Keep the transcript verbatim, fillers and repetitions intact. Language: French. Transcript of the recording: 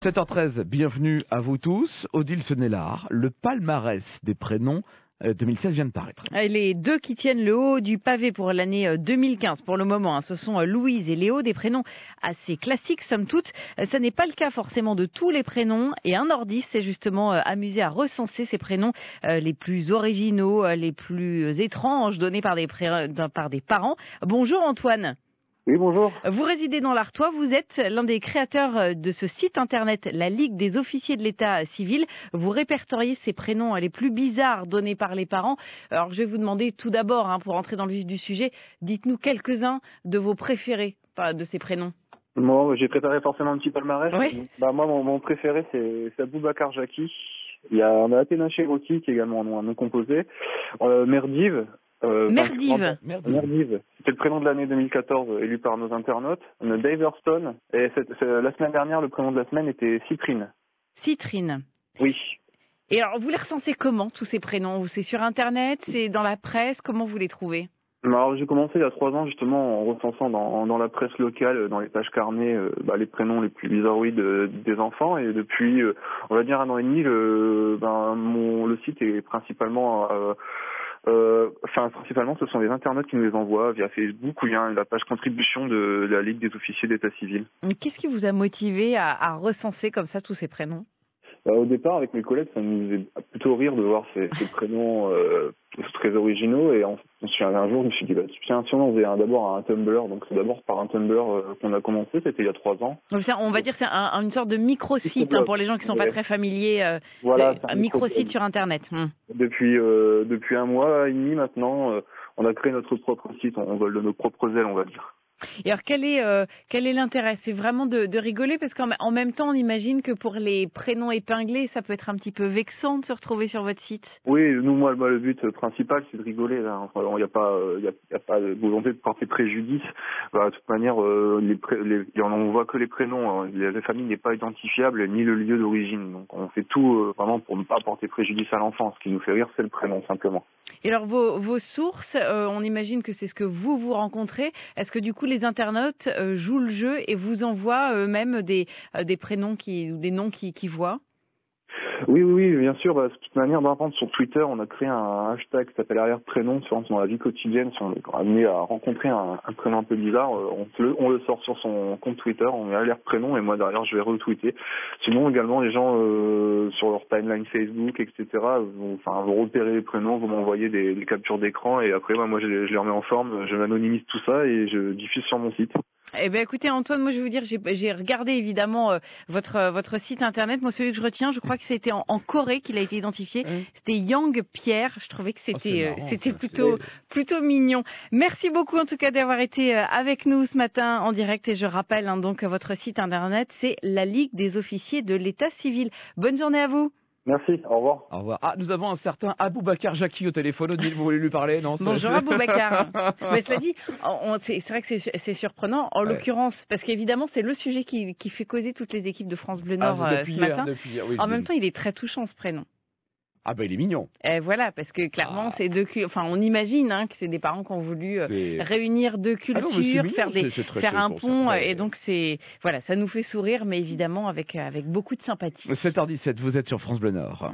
sept heures treize, bienvenue à vous tous. Odile Senelard, le palmarès des prénoms deux mille seize vient de paraître. Les deux qui tiennent le haut du pavé pour l'année deux mille quinze, pour le moment, hein, ce sont Louise et Léo, des prénoms assez classiques, somme toute. Ce n'est pas le cas forcément de tous les prénoms, et un nordiste s'est justement amusé à recenser ces prénoms les plus originaux, les plus étranges, donnés par des, pré... par des parents. Bonjour Antoine. Oui, bonjour. Vous résidez dans l'Artois, vous êtes l'un des créateurs de ce site internet, la Ligue des officiers de l'état civil. Vous répertoriez ces prénoms les plus bizarres donnés par les parents. Alors je vais vous demander tout d'abord, hein, pour entrer dans le vif du sujet, dites-nous quelques-uns de vos préférés de ces prénoms. Moi, j'ai préparé forcément un petit palmarès. Oui. Bah, moi, mon, mon préféré, c'est Aboubacar Jaki. Il y a, on a Athéna Cherokee, qui est également un nom, un nom composé. Euh, Merdive. Euh, Merdive. Merdive. Merdive. C'était le prénom de l'année deux mille quatorze élu par nos internautes. On a Dave Hurston. Et c'est, c'est, la semaine dernière, le prénom de la semaine était Citrine. Citrine. Oui. Et alors, vous les recensez comment, tous ces prénoms? C'est sur Internet? C'est dans la presse? Comment vous les trouvez? Alors, j'ai commencé il y a trois ans justement en recensant dans, dans la presse locale, dans les pages carnet, euh, bah, les prénoms les plus bizarroïdes euh, des enfants. Et depuis, euh, on va dire un an et demi, le, ben, mon, le site est principalement... Euh, Euh, enfin, principalement, ce sont les internautes qui nous les envoient via Facebook ou bien la page contribution de la Ligue des officiers d'état civil. Qu'est-ce qui vous a motivé à, à recenser comme ça tous ces prénoms? Bah, au départ, avec mes collègues, ça nous faisait plutôt rire de voir ces, ces prénoms euh, très originaux. Et on, on se un jour, je me suis dit, bah, tiens, si on faisait un, d'abord un Tumblr, donc c'est d'abord par un Tumblr euh, qu'on a commencé, c'était il y a trois ans. Donc ça, on va dire que c'est un, une sorte de micro-site hein, pour les gens qui ne sont ouais. pas très familiers. Euh, voilà, un micro-site sur Internet. Hum. Depuis, euh, depuis un mois et demi maintenant, euh, on a créé notre propre site, on, on vole de nos propres ailes, on va dire. Et alors, quel est, euh, quel est l'intérêt? C'est vraiment de, de rigoler parce qu'en en même temps, on imagine que pour les prénoms épinglés, ça peut être un petit peu vexant de se retrouver sur votre site. Oui, nous, moi, moi le but principal, c'est de rigoler. Là. Enfin, il n'y a pas, il y a, y a pas de volonté de porter préjudice. Bah, de toute manière, euh, les, pré, les, on voit que les prénoms. Hein. La famille n'est pas identifiable ni le lieu d'origine. Donc, on fait tout euh, vraiment pour ne pas porter préjudice à l'enfant. Ce qui nous fait rire, c'est le prénom simplement. Et alors, vos, vos sources, euh, on imagine que c'est ce que vous vous rencontrez. Est-ce que du coup, les internautes euh, jouent le jeu et vous envoient eux-mêmes des, euh, des prénoms qui, ou des noms qui, qui voient? Oui, oui, oui, bien sûr. Bah, de toute manière, par exemple, sur Twitter, on a créé un hashtag qui s'appelle arrière-prénom. Dans la vie quotidienne, si on est amené à rencontrer un, un prénom un peu bizarre, on le, on le sort sur son compte Twitter, on met arrière-prénom et moi derrière, je vais retweeter. Sinon, également, les gens euh, sur leur timeline Facebook, et cetera, vont, enfin, vont repérer les prénoms, vont m'envoyer des, des captures d'écran et après, moi, moi je, les, je les remets en forme, je m'anonymise tout ça et je diffuse sur mon site. Eh bien, écoutez, Antoine, moi, je vais vous dire, j'ai regardé évidemment euh, votre euh, votre site internet. Moi, celui que je retiens, je crois que c'était en, en Corée qu'il a été identifié. Mmh. C'était Yang Pierre. Je trouvais que c'était oh, c'était plutôt plutôt mignon. Merci beaucoup, en tout cas, d'avoir été euh, avec nous ce matin en direct. Et je rappelle, hein, donc, votre site internet, c'est la Ligue des officiers de l'état civil. Bonne journée à vous. Merci, au revoir. Au revoir. Ah, nous avons un certain Aboubacar Jaki au téléphone. Odile, vous voulez lui parler? Non. Bonjour Aboubacar. Mais cela dit, c'est vrai que c'est surprenant, en ouais. l'occurrence, parce qu'évidemment, c'est le sujet qui, qui fait causer toutes les équipes de France Bleu Nord ah, ce matin. Hier, hier, oui, en même temps, il est très touchant ce prénom. Ah ben il est mignon. Et voilà, parce que clairement ah. c'est deux, enfin on imagine hein, que c'est des parents qui ont voulu euh, réunir deux cultures, ah non, mignon, faire des, c est, c est faire un pont, ça, et donc c'est voilà, ça nous fait sourire, mais évidemment avec avec beaucoup de sympathie. sept heures dix-sept, vous êtes sur France Bleu Nord.